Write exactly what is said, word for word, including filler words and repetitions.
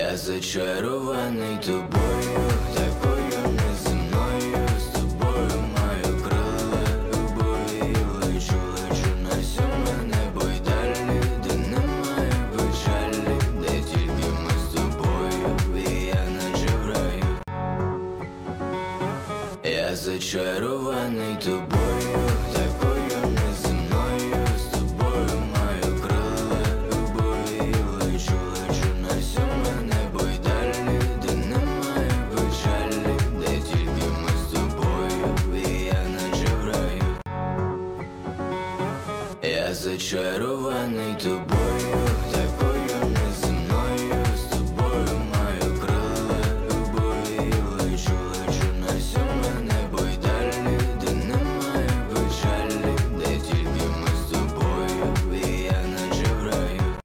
Я зачарований тобою, такою неземною, з тобою маю крила любові. Лечу, лечу на сьоме небо й далі, де немає печалі, де тільки ми з тобою, і я наче в раю. Я зачарований тобою.